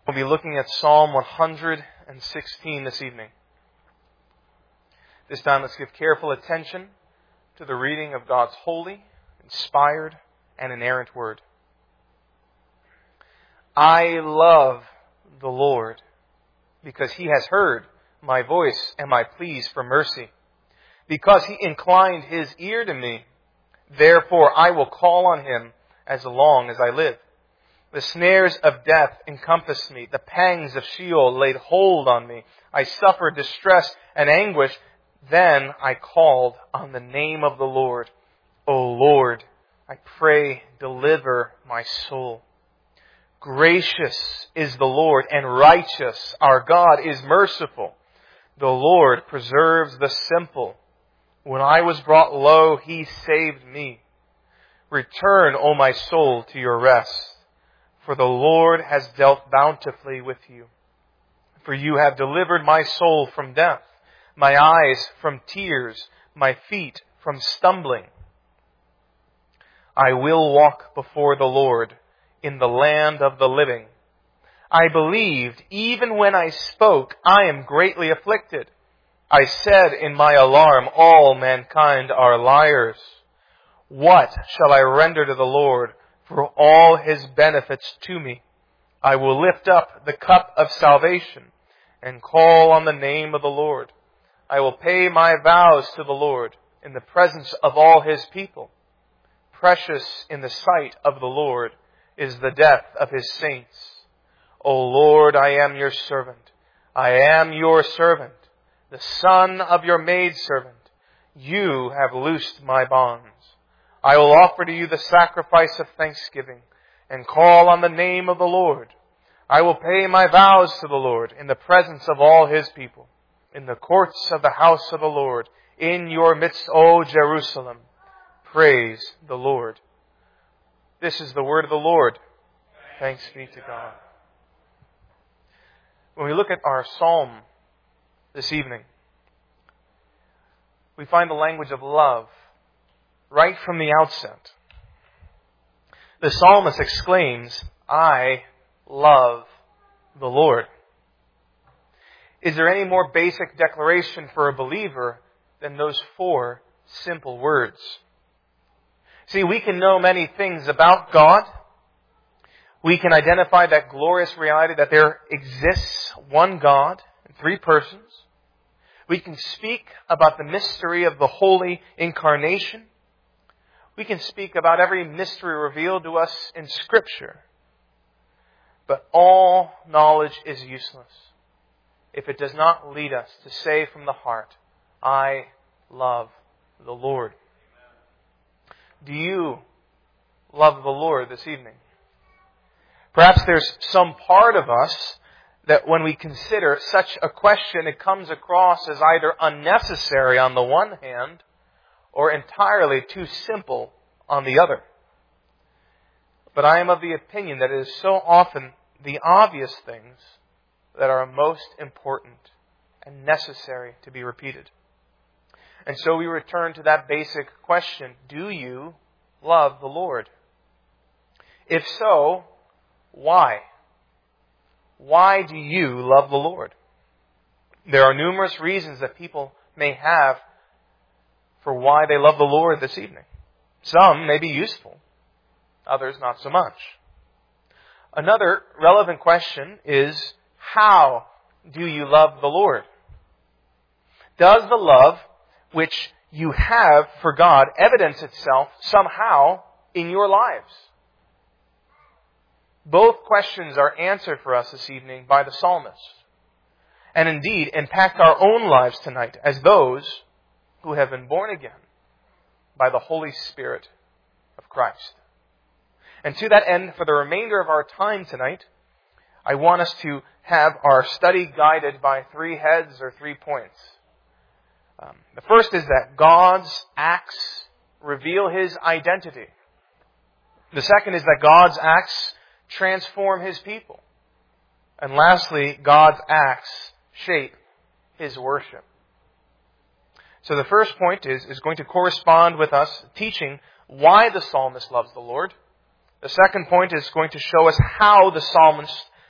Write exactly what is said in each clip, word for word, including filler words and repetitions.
We'll be looking at Psalm one hundred sixteen this evening. This time, let's give careful attention to the reading of God's holy, inspired, and inerrant Word. I love the Lord because He has heard my voice and my pleas for mercy. Because He inclined His ear to me, therefore I will call on Him as long as I live. The snares of death encompassed me. The pangs of Sheol laid hold on me. I suffered distress and anguish. Then I called on the name of the Lord. O Lord, I pray, deliver my soul. Gracious is the Lord and righteous. Our God is merciful. The Lord preserves the simple. When I was brought low, He saved me. Return, O my soul, to your rest. For the Lord has dealt bountifully with you. For you have delivered my soul from death, my eyes from tears, my feet from stumbling. I will walk before the Lord in the land of the living. I believed, even when I spoke, I am greatly afflicted. I said in my alarm, all mankind are liars. What shall I render to the Lord for all His benefits to me? I will lift up the cup of salvation and call on the name of the Lord. I will pay my vows to the Lord in the presence of all His people. Precious in the sight of the Lord is the death of His saints. O Lord, I am your servant. I am your servant, the son of your maidservant. You have loosed my bonds. I will offer to you the sacrifice of thanksgiving and call on the name of the Lord. I will pay my vows to the Lord in the presence of all His people, in the courts of the house of the Lord, in your midst, O Jerusalem. Praise the Lord. This is the word of the Lord. Thanks be to God. When we look at our psalm this evening, we find the language of love right from the outset. The psalmist exclaims, I love the Lord. Is there any more basic declaration for a believer than those four simple words? See, we can know many things about God. We can identify that glorious reality that there exists one God in three persons. We can speak about the mystery of the holy incarnation. We can speak about every mystery revealed to us in Scripture. But all knowledge is useless if it does not lead us to say from the heart, I love the Lord. Do you love the Lord this evening? Perhaps there's some part of us that when we consider such a question, it comes across as either unnecessary on the one hand or entirely too simple on the other. But I am of the opinion that it is so often the obvious things that are most important and necessary to be repeated. And so we return to that basic question, do you love the Lord? If so, why? Why do you love the Lord? There are numerous reasons that people may have for why they love the Lord this evening. Some may be useful, others not so much. Another relevant question is, how do you love the Lord? Does the love which you have for God evidence itself somehow in your lives? Both questions are answered for us this evening by the psalmist, and indeed impact our own lives tonight as those who have been born again by the Holy Spirit of Christ. And to that end, for the remainder of our time tonight, I want us to have our study guided by three heads or three points. Um, the first is that God's acts reveal His identity. The second is that God's acts transform His people. And lastly, God's acts shape His worship. So the first point is, is going to correspond with us teaching why the psalmist loves the Lord. The second point is going to show us how the psalmist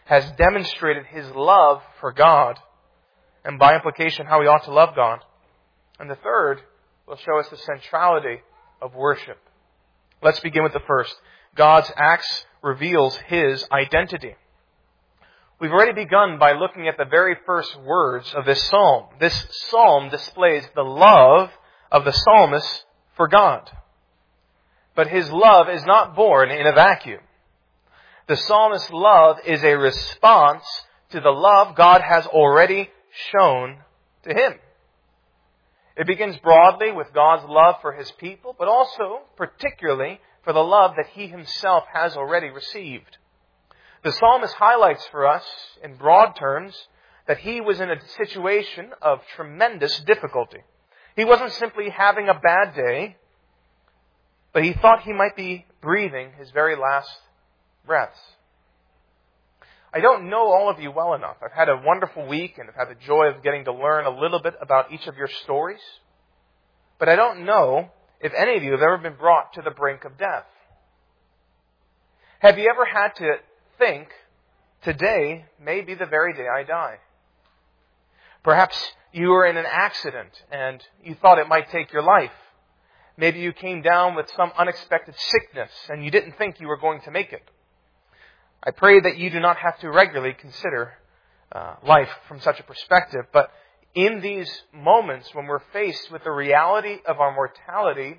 has demonstrated His love for God, and by implication how we ought to love God. And the third will show us the centrality of worship. Let's begin with the first. God's acts reveals His identity. We've already begun by looking at the very first words of this psalm. This psalm displays the love of the psalmist for God. But his love is not born in a vacuum. The psalmist's love is a response to the love God has already shown to him. It begins broadly with God's love for His people, but also particularly for the love that He Himself has already received. The psalmist highlights for us, in broad terms, that he was in a situation of tremendous difficulty. He wasn't simply having a bad day, but he thought he might be breathing his very last breaths. I don't know all of you well enough. I've had a wonderful week and I've had the joy of getting to learn a little bit about each of your stories. But I don't know if any of you have ever been brought to the brink of death. Have you ever had to think, today may be the very day I die? Perhaps you were in an accident and you thought it might take your life. Maybe you came down with some unexpected sickness and you didn't think you were going to make it. I pray that you do not have to regularly consider uh, life from such a perspective. But in these moments when we're faced with the reality of our mortality,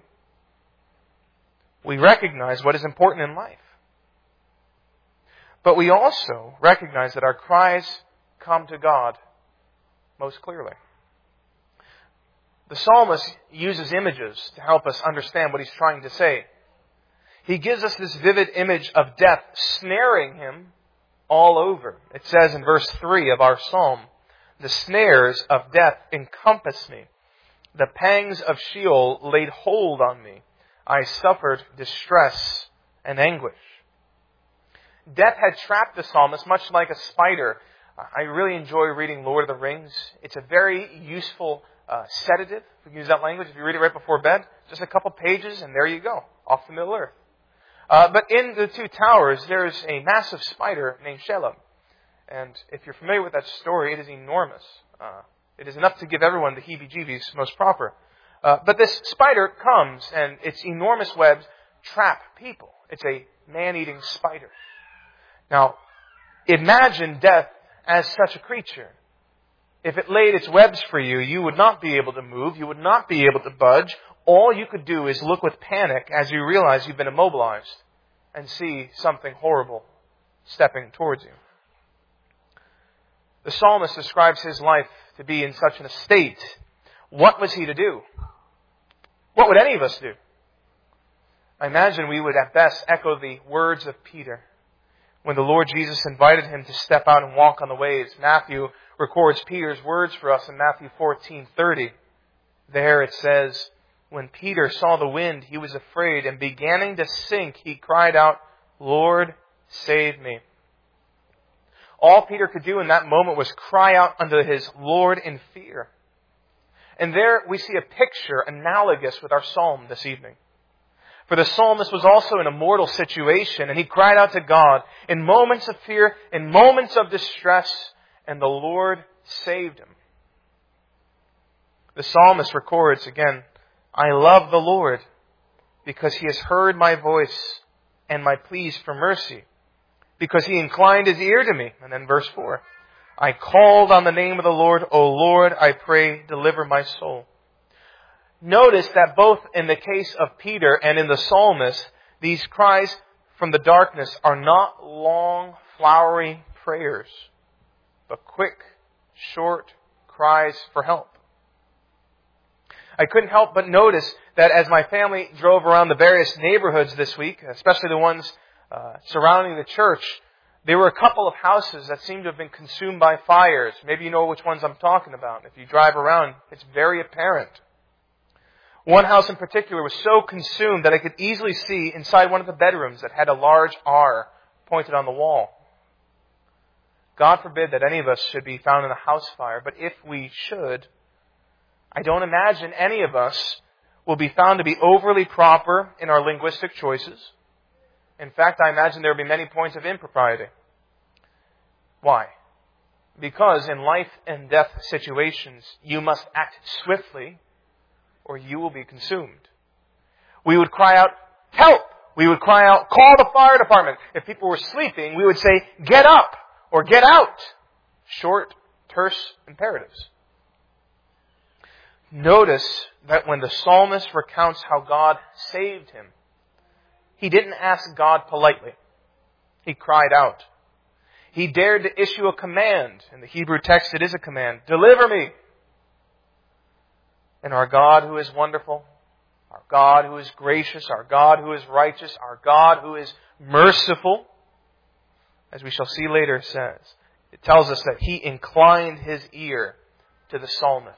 we recognize what is important in life. But we also recognize that our cries come to God most clearly. The psalmist uses images to help us understand what he's trying to say. He gives us this vivid image of death snaring him all over. It says in verse three of our psalm, "The snares of death encompassed me. The pangs of Sheol laid hold on me. I suffered distress and anguish." Death had trapped the psalmist much like a spider. I really enjoy reading Lord of the Rings. It's a very useful uh, sedative, if we can use that language. If you read it right before bed, just a couple pages and there you go, off to Middle Earth. Uh, but in the Two Towers, there's a massive spider named Shelob. And if you're familiar with that story, it is enormous. Uh, it is enough to give everyone the heebie-jeebies most proper. Uh, but this spider comes and its enormous webs trap people. It's a man-eating spider. Now, imagine death as such a creature. If it laid its webs for you, you would not be able to move. You would not be able to budge. All you could do is look with panic as you realize you've been immobilized and see something horrible stepping towards you. The psalmist describes his life to be in such an estate. What was he to do? What would any of us do? I imagine we would at best echo the words of Peter when the Lord Jesus invited him to step out and walk on the waves. Matthew records Peter's words for us in Matthew fourteen thirty. There it says, "When Peter saw the wind, he was afraid, and beginning to sink, he cried out, 'Lord, save me.'" All Peter could do in that moment was cry out unto his Lord in fear. And there we see a picture analogous with our psalm this evening. For the psalmist was also in a mortal situation, and he cried out to God in moments of fear, in moments of distress, and the Lord saved him. The psalmist records again, "I love the Lord because He has heard my voice and my pleas for mercy, because He inclined His ear to me." And then verse four, "I called on the name of the Lord. O Lord, I pray, deliver my soul." Notice that both in the case of Peter and in the psalmist, these cries from the darkness are not long, flowery prayers, but quick, short cries for help. I couldn't help but notice that as my family drove around the various neighborhoods this week, especially the ones uh, surrounding the church, there were a couple of houses that seemed to have been consumed by fires. Maybe you know which ones I'm talking about. If you drive around, it's very apparent. One house in particular was so consumed that I could easily see inside one of the bedrooms that had a large R pointed on the wall. God forbid that any of us should be found in a house fire, but if we should, I don't imagine any of us will be found to be overly proper in our linguistic choices. In fact, I imagine there will be many points of impropriety. Why? Because in life and death situations, you must act swiftly or you will be consumed. We would cry out, help! We would cry out, call the fire department. If people were sleeping, we would say, get up or get out. Short, terse imperatives. Notice that when the psalmist recounts how God saved him, he didn't ask God politely. He cried out. He dared to issue a command. In the Hebrew text, it is a command. Deliver me. And our God who is wonderful, our God who is gracious, our God who is righteous, our God who is merciful, as we shall see later says, it tells us that He inclined His ear to the psalmist.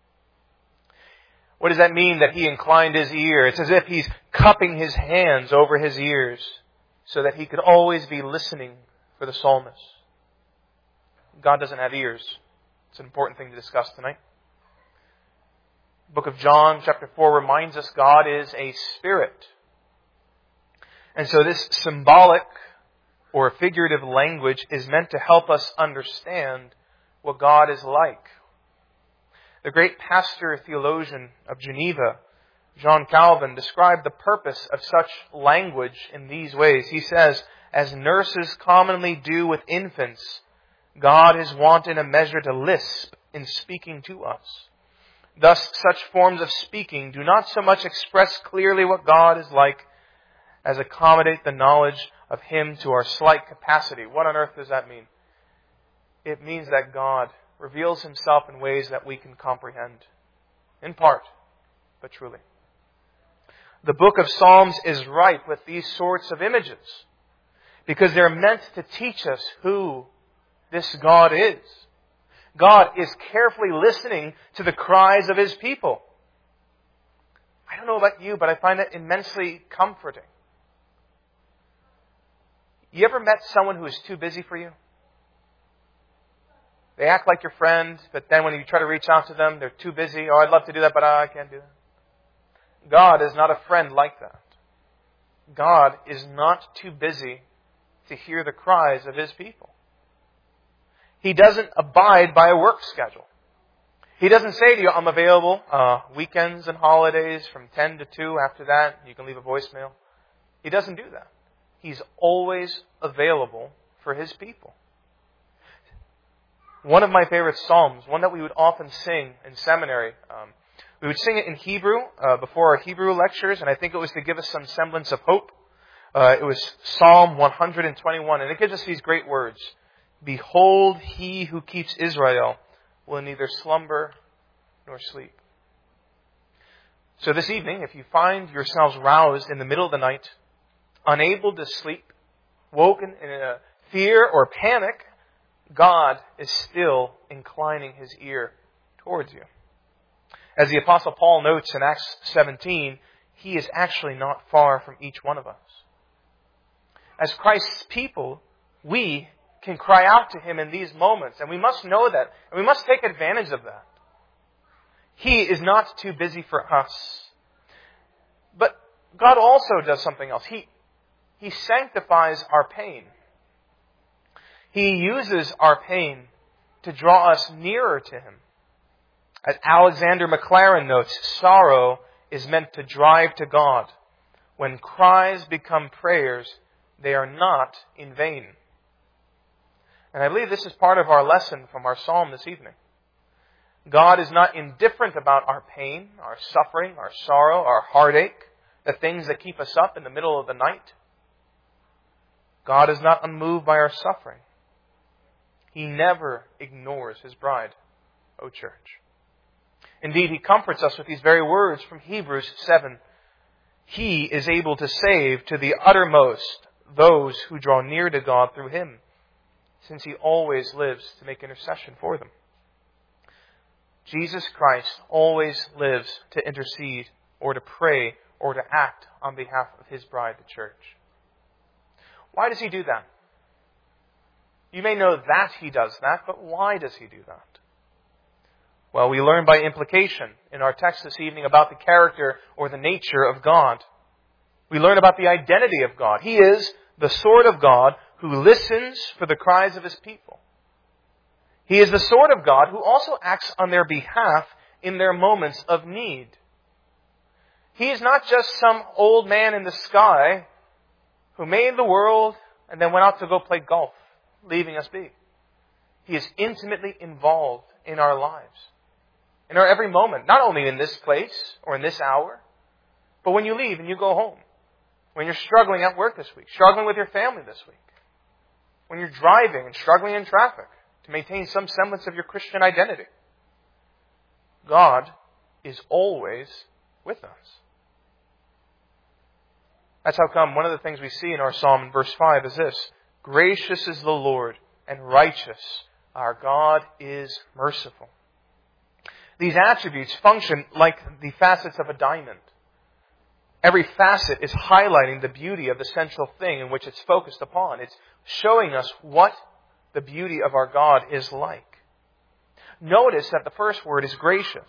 What does that mean, that He inclined His ear? It's as if He's cupping His hands over His ears so that He could always be listening for the psalmist. God doesn't have ears. It's an important thing to discuss tonight. The book of John, chapter four, reminds us God is a spirit. And so this symbolic or figurative language is meant to help us understand what God is like. The great pastor theologian of Geneva, John Calvin, described the purpose of such language in these ways. He says, as nurses commonly do with infants, God is wont in a measure to lisp in speaking to us. Thus, such forms of speaking do not so much express clearly what God is like as accommodate the knowledge of Him to our slight capacity. What on earth does that mean? It means that God reveals Himself in ways that we can comprehend. In part, but truly. The book of Psalms is ripe with these sorts of images because they're meant to teach us who this God is. God is carefully listening to the cries of His people. I don't know about you, but I find that immensely comforting. You ever met someone who is too busy for you? They act like your friend, but then when you try to reach out to them, they're too busy. Oh, I'd love to do that, but I can't do that. God is not a friend like that. God is not too busy to hear the cries of His people. He doesn't abide by a work schedule. He doesn't say to you, I'm available uh, weekends and holidays from ten to two. After that, you can leave a voicemail. He doesn't do that. He's always available for His people. One of my favorite psalms, one that we would often sing in seminary, um, we would sing it in Hebrew uh, before our Hebrew lectures, and I think it was to give us some semblance of hope. Uh, it was Psalm one twenty-one, and it gives us these great words. Behold, He who keeps Israel will neither slumber nor sleep. So this evening, if you find yourselves roused in the middle of the night, unable to sleep, woken in a fear or panic, God is still inclining His ear towards you. As the Apostle Paul notes in Acts seventeen, He is actually not far from each one of us. As Christ's people, we can cry out to Him in these moments, and we must know that, and we must take advantage of that. He is not too busy for us. But God also does something else. He, He sanctifies our pain. He uses our pain to draw us nearer to Him. As Alexander Maclaren notes, sorrow is meant to drive to God. When cries become prayers, they are not in vain. And I believe this is part of our lesson from our psalm this evening. God is not indifferent about our pain, our suffering, our sorrow, our heartache, the things that keep us up in the middle of the night. God is not unmoved by our suffering. He never ignores His bride, O church. Indeed, He comforts us with these very words from Hebrews seven. He is able to save to the uttermost those who draw near to God through Him, since He always lives to make intercession for them. Jesus Christ always lives to intercede or to pray or to act on behalf of His bride, the church. Why does He do that? You may know that He does that, but why does He do that? Well, we learn by implication in our text this evening about the character or the nature of God. We learn about the identity of God. He is the sword of God who listens for the cries of His people. He is the sword of God who also acts on their behalf in their moments of need. He is not just some old man in the sky who made the world and then went out to go play golf, leaving us be. He is intimately involved in our lives, in our every moment, not only in this place or in this hour, but when you leave and you go home, when you're struggling at work this week, struggling with your family this week, when you're driving and struggling in traffic to maintain some semblance of your Christian identity. God is always with us. That's how come one of the things we see in our psalm in verse five is this: gracious is the Lord and righteous. Our God is merciful. These attributes function like the facets of a diamond. Every facet is highlighting the beauty of the central thing in which it's focused upon. It's showing us what the beauty of our God is like. Notice that the first word is gracious.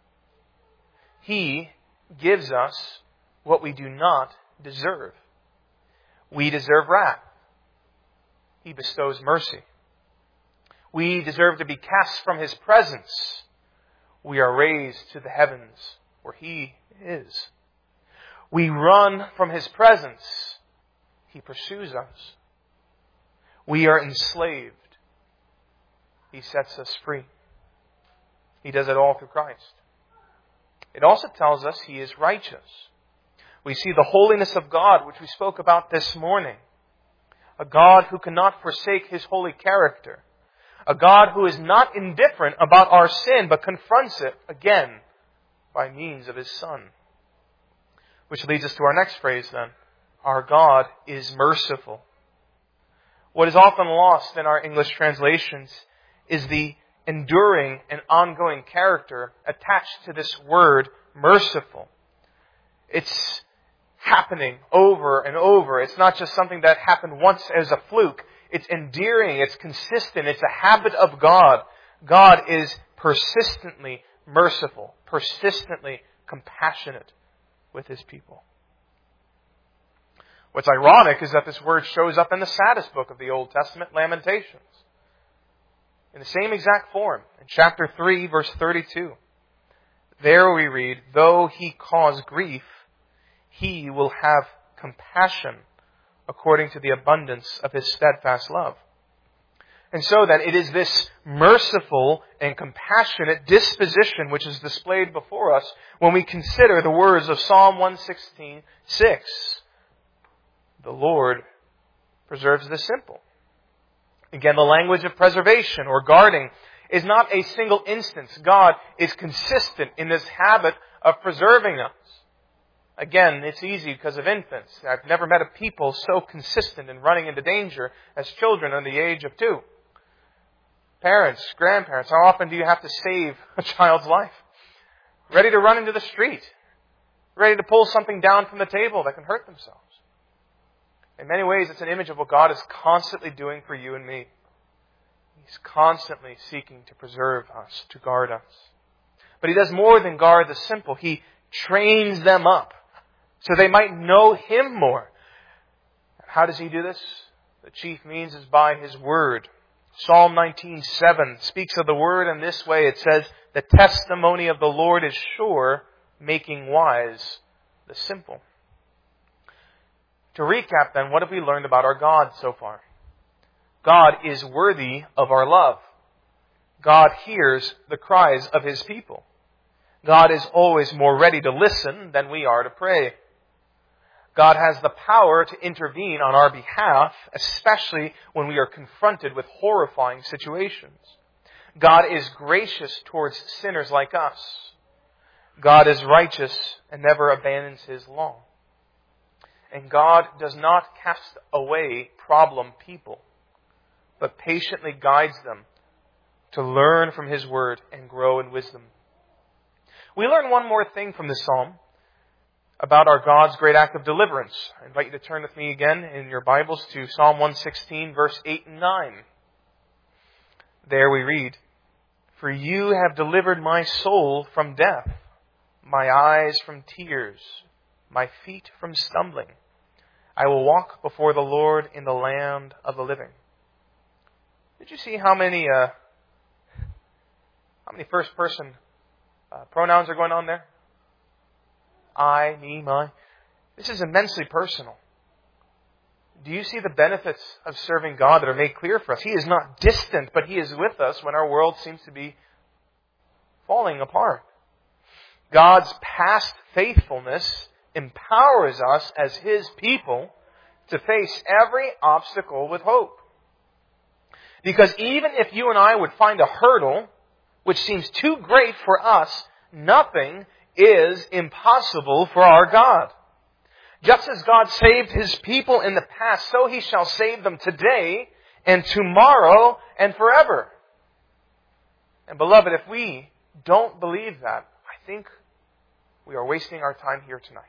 He gives us what we do not deserve. We deserve wrath. He bestows mercy. We deserve to be cast from His presence. We are raised to the heavens where He is. We run from His presence. He pursues us. We are enslaved. He sets us free. He does it all through Christ. It also tells us He is righteous. We see the holiness of God, which we spoke about this morning. A God who cannot forsake His holy character. A God who is not indifferent about our sin, but confronts it again by means of His Son. Which leads us to our next phrase then. Our God is merciful. What is often lost in our English translations is the enduring and ongoing character attached to this word merciful. It's happening over and over. It's not just something that happened once as a fluke. It's endearing. It's consistent. It's a habit of God. God is persistently merciful, persistently compassionate with His people. What's ironic is that this word shows up in the saddest book of the Old Testament, Lamentations. In the same exact form, in chapter three, verse thirty-two. There we read, though He cause grief, He will have compassion according to the abundance of His steadfast love. And so then, it is this merciful and compassionate disposition which is displayed before us when we consider the words of Psalm one sixteen, six. The Lord preserves the simple. Again, the language of preservation or guarding is not a single instance. God is consistent in this habit of preserving us. Again, it's easy because of infants. I've never met a people so consistent in running into danger as children under the age of two. Parents, grandparents, how often do you have to save a child's life? Ready to run into the street. Ready to pull something down from the table that can hurt themselves. In many ways, it's an image of what God is constantly doing for you and me. He's constantly seeking to preserve us, to guard us. But He does more than guard the simple. He trains them up so they might know Him more. How does He do this? The chief means is by His Word. Psalm nineteen, seven speaks of the Word in this way. It says, the testimony of the Lord is sure, making wise the simple. To recap then, what have we learned about our God so far? God is worthy of our love. God hears the cries of His people. God is always more ready to listen than we are to pray. God has the power to intervene on our behalf, especially when we are confronted with horrifying situations. God is gracious towards sinners like us. God is righteous and never abandons His law. And God does not cast away problem people, but patiently guides them to learn from His Word and grow in wisdom. We learn one more thing from this psalm about our God's great act of deliverance. I invite you to turn with me again in your Bibles to Psalm one sixteen, verse eight and nine. There we read, for You have delivered my soul from death, my eyes from tears, my feet from stumbling. I will walk before the Lord in the land of the living. Did you see how many uh, How many first person uh, pronouns are going on there? I, me, my. This is immensely personal. Do you see the benefits of serving God that are made clear for us? He is not distant, but He is with us when our world seems to be falling apart. God's past faithfulness empowers us as His people to face every obstacle with hope. Because even if you and I would find a hurdle which seems too great for us, nothing is impossible for our God. Just as God saved His people in the past, so He shall save them today and tomorrow and forever. And beloved, if we don't believe that, I think we are wasting our time here tonight.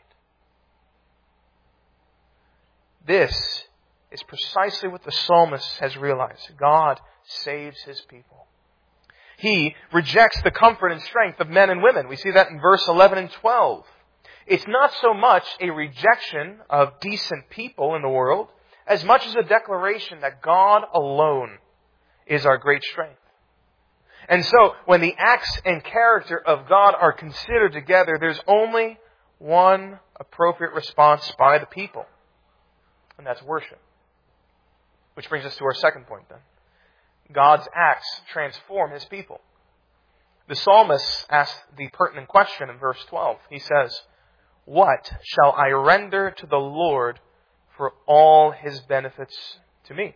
This is precisely what the psalmist has realized. God saves His people. He rejects the comfort and strength of men and women. We see that in verse eleven and twelve. It's not so much a rejection of decent people in the world, as much as a declaration that God alone is our great strength. And so, when the acts and character of God are considered together, there's only one appropriate response by the people. And that's worship. Which brings us to our second point then. God's acts transform His people. The psalmist asks the pertinent question in verse twelve. He says, "What shall I render to the Lord for all His benefits to me?"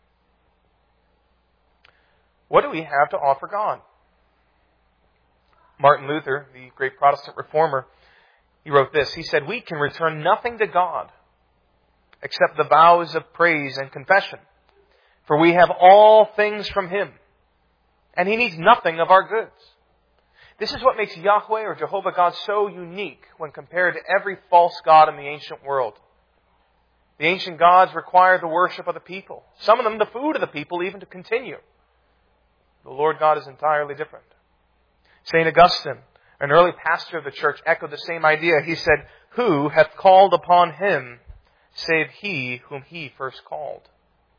What do we have to offer God? Martin Luther, the great Protestant reformer, he wrote this. He said, "We can return nothing to God except the vows of praise and confession. For we have all things from Him, and He needs nothing of our goods." This is what makes Yahweh or Jehovah God so unique when compared to every false god in the ancient world. The ancient gods required the worship of the people. Some of them the food of the people even to continue. The Lord God is entirely different. Saint Augustine, an early pastor of the church, echoed the same idea. He said, "Who hath called upon Him, save he whom He first called?"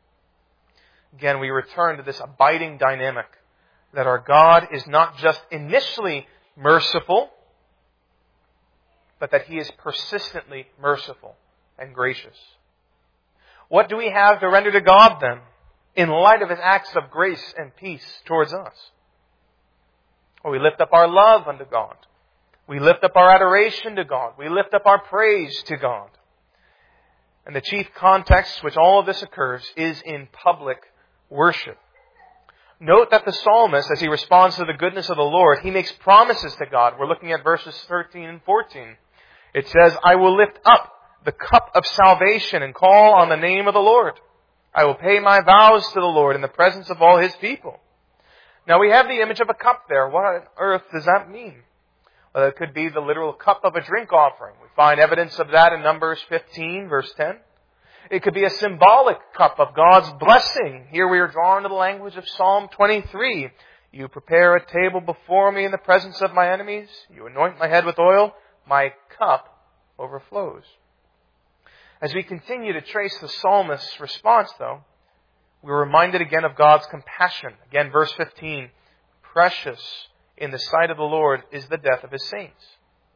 Again, we return to this abiding dynamic that our God is not just initially merciful, but that He is persistently merciful and gracious. What do we have to render to God then, in light of His acts of grace and peace towards us? Well, we lift up our love unto God. We lift up our adoration to God. We lift up our praise to God. And the chief context which all of this occurs is in public worship. Note that the psalmist, as he responds to the goodness of the Lord, he makes promises to God. We're looking at verses thirteen and fourteen. It says, "I will lift up the cup of salvation and call on the name of the Lord. I will pay my vows to the Lord in the presence of all His people." Now we have the image of a cup there. What on earth does that mean? Well, it could be the literal cup of a drink offering. We find evidence of that in Numbers fifteen, verse ten. It could be a symbolic cup of God's blessing. Here we are drawn to the language of Psalm twenty-three. "You prepare a table before me in the presence of my enemies. You anoint my head with oil. My cup overflows." As we continue to trace the psalmist's response, though, we're reminded again of God's compassion. Again, verse fifteen. "Precious in the sight of the Lord is the death of His saints."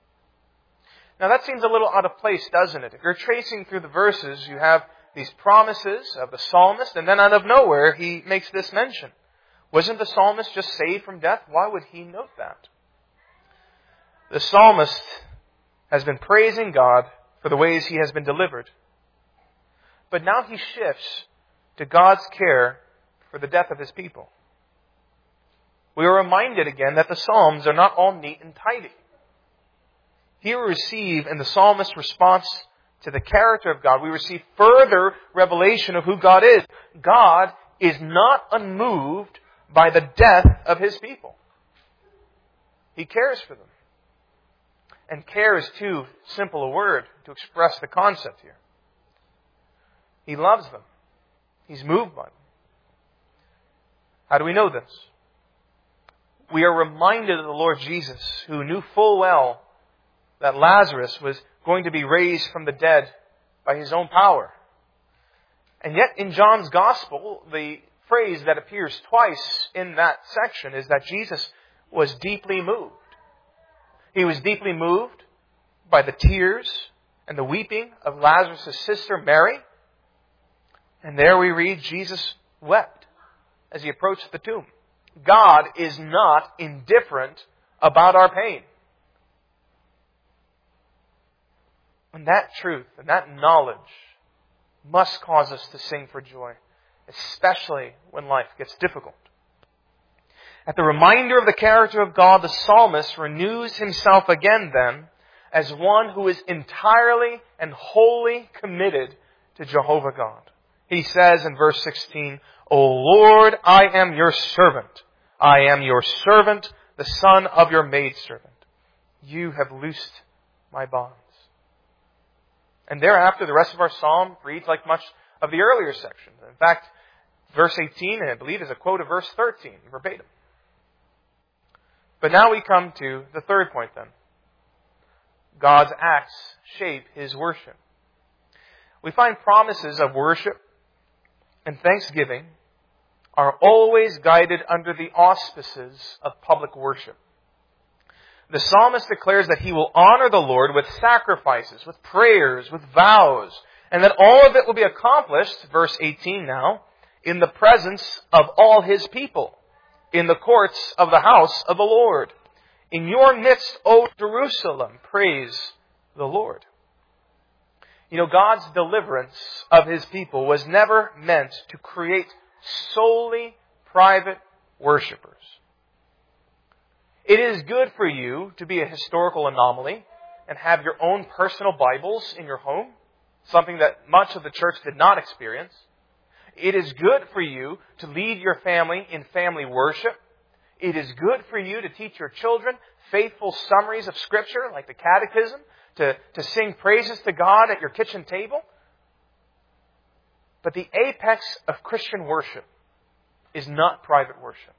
Now that seems a little out of place, doesn't it? If you're tracing through the verses, you have these promises of the psalmist, and then out of nowhere he makes this mention. Wasn't the psalmist just saved from death? Why would he note that? The psalmist has been praising God for the ways he has been delivered. But now he shifts to God's care for the death of His people. We are reminded again that the Psalms are not all neat and tidy. Here we receive, in the psalmist's response to the character of God, we receive further revelation of who God is. God is not unmoved by the death of His people. He cares for them. And care is too simple a word to express the concept here. He loves them. He's moved by them. How do we know this? We are reminded of the Lord Jesus, who knew full well that Lazarus was going to be raised from the dead by His own power. And yet in John's Gospel, the phrase that appears twice in that section is that Jesus was deeply moved. He was deeply moved by the tears and the weeping of Lazarus' sister Mary. And there we read Jesus wept as he approached the tomb. God is not indifferent about our pain. And that truth and that knowledge must cause us to sing for joy, especially when life gets difficult. At the reminder of the character of God, the psalmist renews himself again then as one who is entirely and wholly committed to Jehovah God. He says in verse sixteen, O Lord, I am your servant. I am your servant, the son of your maidservant. You have loosed my bonds. And thereafter, the rest of our psalm reads like much of the earlier section. In fact, verse eighteen, I believe, is a quote of verse thirteen, verbatim. But now we come to the third point then. God's acts shape His worship. We find promises of worship and thanksgiving are always guided under the auspices of public worship. The psalmist declares that he will honor the Lord with sacrifices, with prayers, with vows, and that all of it will be accomplished, verse eighteen now, in the presence of all His people, in the courts of the house of the Lord. In your midst, O Jerusalem, praise the Lord. You know, God's deliverance of His people was never meant to create solely private worshipers. It is good for you to be a historical anomaly and have your own personal Bibles in your home, something that much of the church did not experience. It is good for you to lead your family in family worship. It is good for you to teach your children faithful summaries of Scripture, like the Catechism, to, to sing praises to God at your kitchen table. But the apex of Christian worship is not private worship.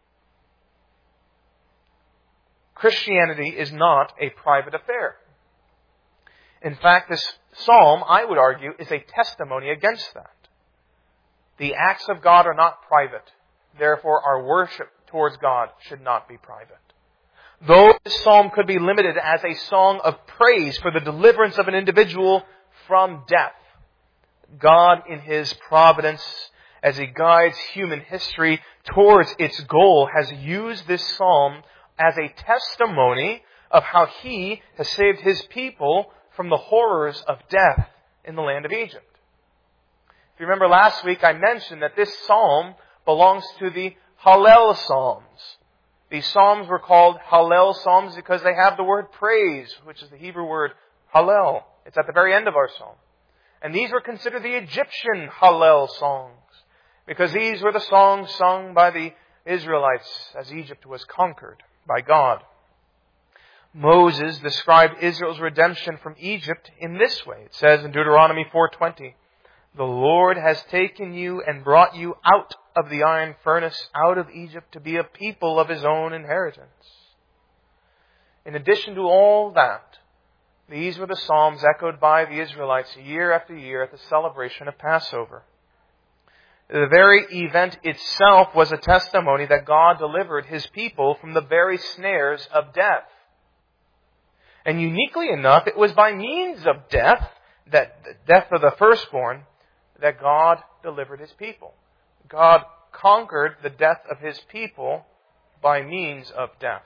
Christianity is not a private affair. In fact, this psalm, I would argue, is a testimony against that. The acts of God are not private. Therefore, our worship towards God should not be private. Though this psalm could be limited as a song of praise for the deliverance of an individual from death, God, in His providence, as He guides human history towards its goal, has used this psalm as a testimony of how He has saved His people from the horrors of death in the land of Egypt. If you remember last week, I mentioned that this psalm belongs to the Hallel Psalms. These psalms were called Hallel Psalms because they have the word praise, which is the Hebrew word Hallel. It's at the very end of our psalm. And these were considered the Egyptian Hallel songs because these were the songs sung by the Israelites as Egypt was conquered by God. Moses described Israel's redemption from Egypt in this way. It says in Deuteronomy four twenty, the Lord has taken you and brought you out of the iron furnace, out of Egypt, to be a people of His own inheritance. In addition to all that, these were the psalms echoed by the Israelites year after year at the celebration of Passover. The very event itself was a testimony that God delivered His people from the very snares of death. And uniquely enough, it was by means of death, that the death of the firstborn, that God delivered His people. God conquered the death of His people by means of death.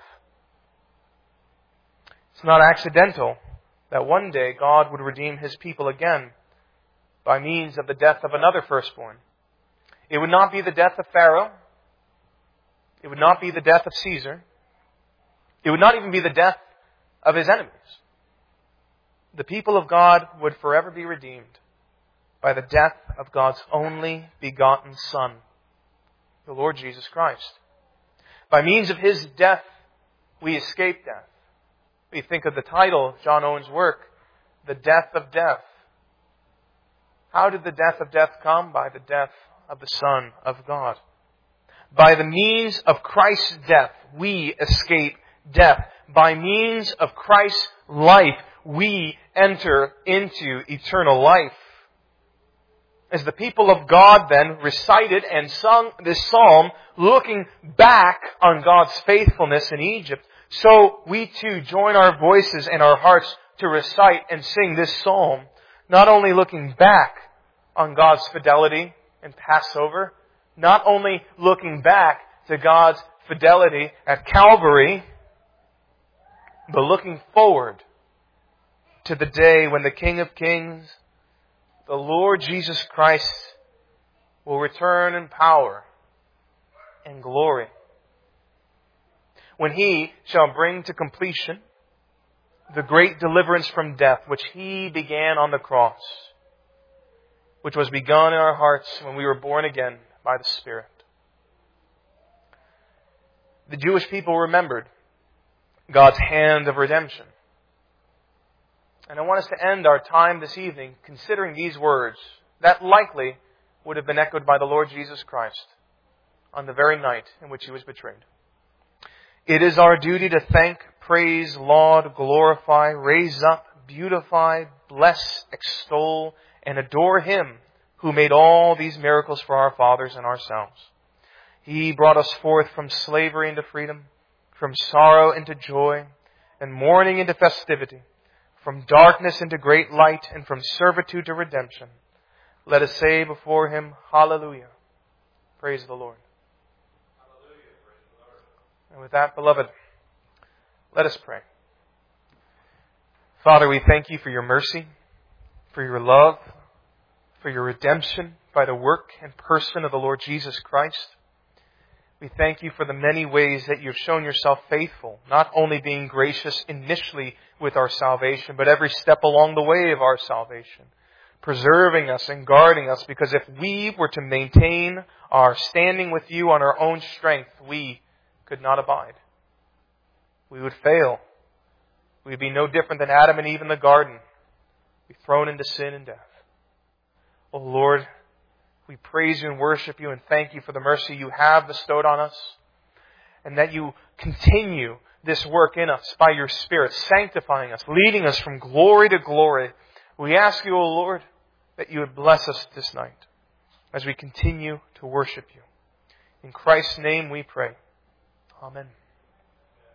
It's not accidental that one day God would redeem His people again by means of the death of another firstborn. It would not be the death of Pharaoh. It would not be the death of Caesar. It would not even be the death of his enemies. The people of God would forever be redeemed by the death of God's only begotten Son, the Lord Jesus Christ. By means of His death, we escape death. We think of the title of John Owen's work, The Death of Death. How did the death of death come? By the death of the Son of God. By the means of Christ's death, we escape death. By means of Christ's life, we enter into eternal life. As the people of God then recited and sung this psalm, looking back on God's faithfulness in Egypt, so we too join our voices and our hearts to recite and sing this psalm, not only looking back on God's fidelity in Passover, not only looking back to God's fidelity at Calvary, but looking forward to the day when the King of Kings, the Lord Jesus Christ, will return in power and glory. When He shall bring to completion the great deliverance from death which He began on the cross, which was begun in our hearts when we were born again by the Spirit. The Jewish people remembered God's hand of redemption. And I want us to end our time this evening considering these words that likely would have been echoed by the Lord Jesus Christ on the very night in which He was betrayed. It is our duty to thank, praise, laud, glorify, raise up, beautify, bless, extol, and adore Him who made all these miracles for our fathers and ourselves. He brought us forth from slavery into freedom, from sorrow into joy, and mourning into festivity, from darkness into great light, and from servitude to redemption. Let us say before Him, Hallelujah. Praise the Lord. Hallelujah. Praise the Lord. And with that, beloved, let us pray. Father, we thank You for Your mercy, for Your love, for Your redemption by the work and person of the Lord Jesus Christ. We thank You for the many ways that You've shown Yourself faithful, not only being gracious initially with our salvation, but every step along the way of our salvation, preserving us and guarding us, because if we were to maintain our standing with You on our own strength, we could not abide. We would fail. We would be no different than Adam and Eve in the garden, be thrown into sin and death. Oh Lord, we praise You and worship You and thank You for the mercy You have bestowed on us, and that You continue this work in us by Your Spirit, sanctifying us, leading us from glory to glory. We ask You, O Lord, that You would bless us this night as we continue to worship You. In Christ's name we pray. Amen.